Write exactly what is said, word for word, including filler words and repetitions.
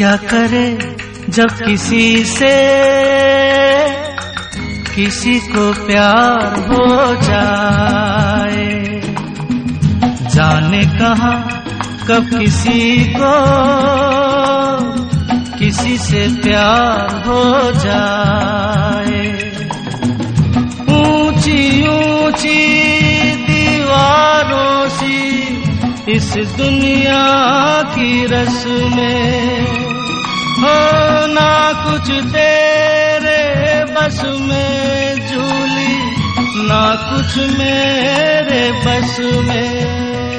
क्या करे जब किसी से किसी को प्यार हो जाए, जाने कहाँ कब किसी को किसी से प्यार हो जाए। ऊंची ऊंची दीवारों सी इस दुनिया की रस्में हो, ना कुछ तेरे बस में झूली, ना कुछ मेरे बस में।